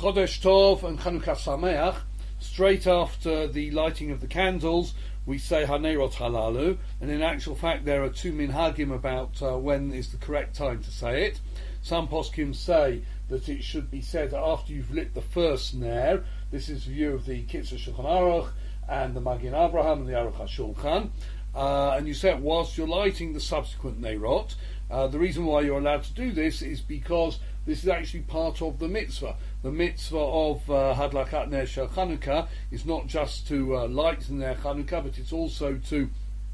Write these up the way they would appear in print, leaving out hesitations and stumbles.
Chodesh Tov and Chanukah Sameach, straight after the lighting of the candles, we say Hanerot Halalu, and in actual fact there are two minhagim about when is the correct time to say it. Some poskim say that it should be said after you've lit the first ner. This is the view of the Kitzur Shulchan Aruch and the Magin Abraham and the Aruch HaShulchan. And you say it whilst you're lighting the subsequent nerot. The reason why you're allowed to do this is because this is actually part of the mitzvah. The mitzvah of Hadlakat Ner Shel Chanukah is not just to light the Ner Chanukah, but it's also to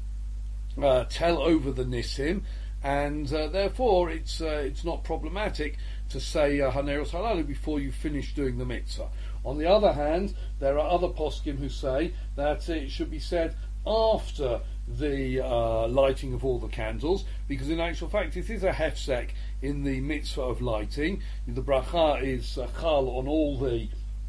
tell over the Nisim, and therefore it's not problematic to say Hanerot Halalu before you finish doing the mitzvah. On the other hand, there are other poskim who say that it should be said after the lighting of all the candles, because in actual fact it is a hefsek in the mitzvah of lighting. The bracha is chal on all the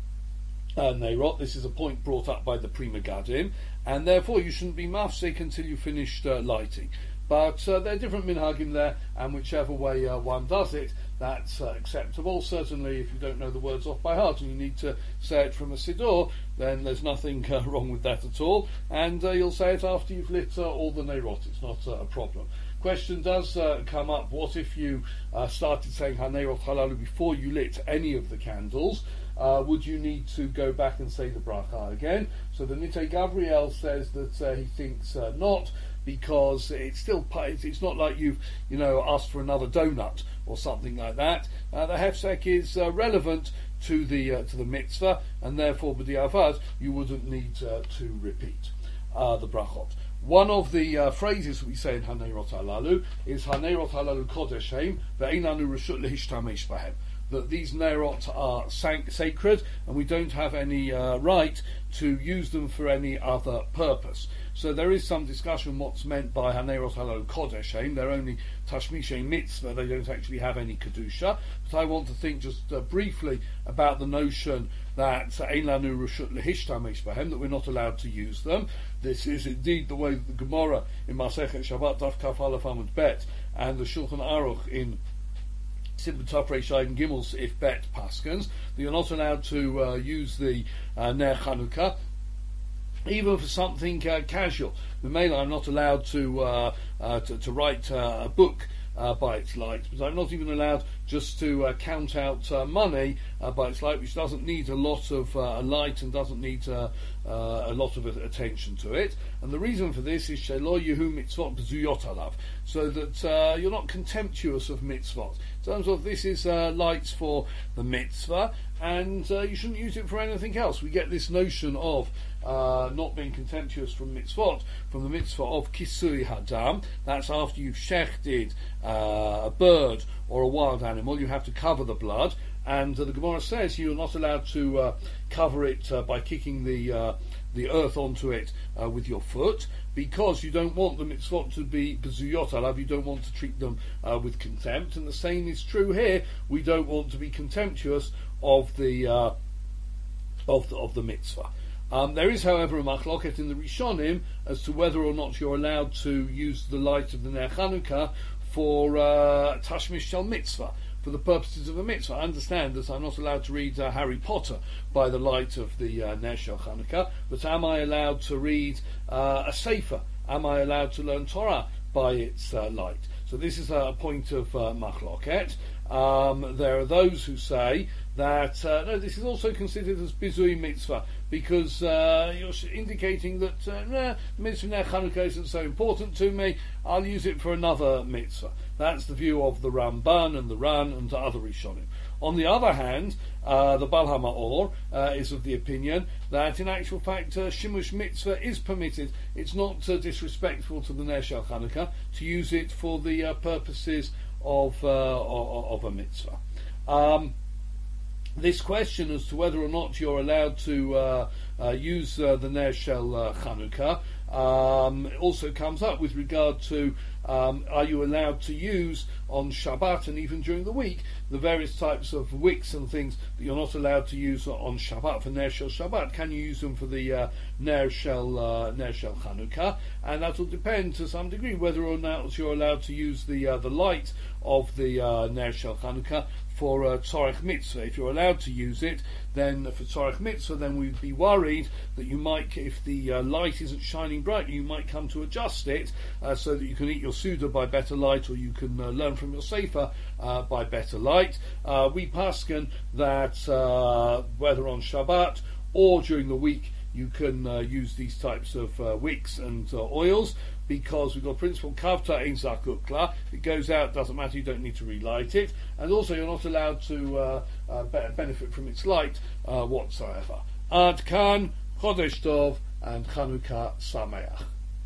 neirot. This is a point brought up by the Pri Megadim, and therefore you shouldn't be mafsek until you finished lighting. But there are different minhagim there, and whichever way one does it, that's acceptable. Certainly, if you don't know the words off by heart and you need to say it from a siddur, then there's nothing wrong with that at all. And you'll say it after you've lit all the neirot. It's not a problem. Question does come up: what if you started saying Hanerot Halalu before you lit any of the candles? Would you need to go back and say the bracha again? So the Nitei Gabriel says that he thinks not, because it's not like you've asked for another donut or something like that. The hefsek is relevant to the mitzvah, and therefore b'diavad you wouldn't need to repeat the brachot. One of the phrases that we say in Hanerot Halalu is Hanerot Halalu Kodeshem ve'einanu reshut lehishtamesh bahem. That these nerot are sacred, and we don't have any right to use them for any other purpose. So there is some discussion what's meant by Hanerot Halalu Kodeshem. They're only Tashmishay Mitzvah, they don't actually have any Kedusha. But I want to think just briefly about the notion that Ein Lanu Reshut Lehishtamesh Bahem, that we're not allowed to use them. This is indeed the way that the Gemara in Masechet Shabbat Daf Kaf Aleph Amud Bet and the Shulchan Aruch in Simon Tov Reishai and Gimel if Bet Paskins, that you're not allowed to use the Ner Chanukah even for something casual. The Mela, I'm not allowed to write a book by its light, but I'm not even allowed just to count out money by its light, which doesn't need a lot of light and doesn't need a lot of attention to it. And the reason for this is Shelo Yehu Mitzvot B'zuyot Alav, so that you're not contemptuous of mitzvot. In terms of this is lights for the mitzvah, and you shouldn't use it for anything else. We get this notion of not being contemptuous from mitzvot, from the mitzvah of Kisui Hadam. That's after you've shechted a bird or a wild animal, you have to cover the blood, and the Gemara says you're not allowed to cover it by kicking the earth onto it with your foot, because you don't want the mitzvot to be bezuyot alav, you don't want to treat them with contempt. And the same is true here. We don't want to be contemptuous of the mitzvah. There is, however, a machloket in the Rishonim as to whether or not you're allowed to use the light of the Ner Chanukah for Tashmish Shel Mitzvah, for the purposes of a mitzvah. I understand that I'm not allowed to read Harry Potter by the light of the Ner Shel Chanukah, but am I allowed to read a Sefer? Am I allowed to learn Torah by its light? So this is a point of machloket. There are those who say that no, this is also considered as bizui mitzvah, because you're indicating that the mitzvah Ner Chanukah isn't so important to me, I'll use it for another mitzvah. That's the view of the Ramban and the Ran and the other Rishonim. On the other hand, the Baal HaMaor is of the opinion that in actual fact Shimush Mitzvah is permitted. It's not disrespectful to the Ner Shel Chanukah to use it for the purposes of a mitzvah. This question as to whether or not you're allowed to use the Ner Shel Chanukah also comes up with regard to are you allowed to use on Shabbat and even during the week the various types of wicks and things that you're not allowed to use on Shabbat for Ner Shel Shabbat. Can you use them for the Ner Shel Chanukah? And that will depend to some degree whether or not you're allowed to use the light of the Ner Shel Chanukah for Tzorech Mitzvah. If you're allowed to use it, then for Tzorech Mitzvah, then we'd be worried that you might, if the light isn't shining bright, you might come to adjust it so that you can eat your Suda by better light, or you can learn from your Sefer by better light. We paskin that whether on Shabbat or during the week, you can use these types of wicks and oils, because we've got principle kavta ein zakukla. It goes out, doesn't matter, you don't need to relight it, and also you're not allowed to benefit from its light whatsoever. Ad kan, Chodesh Tov, and Chanukah Sameach.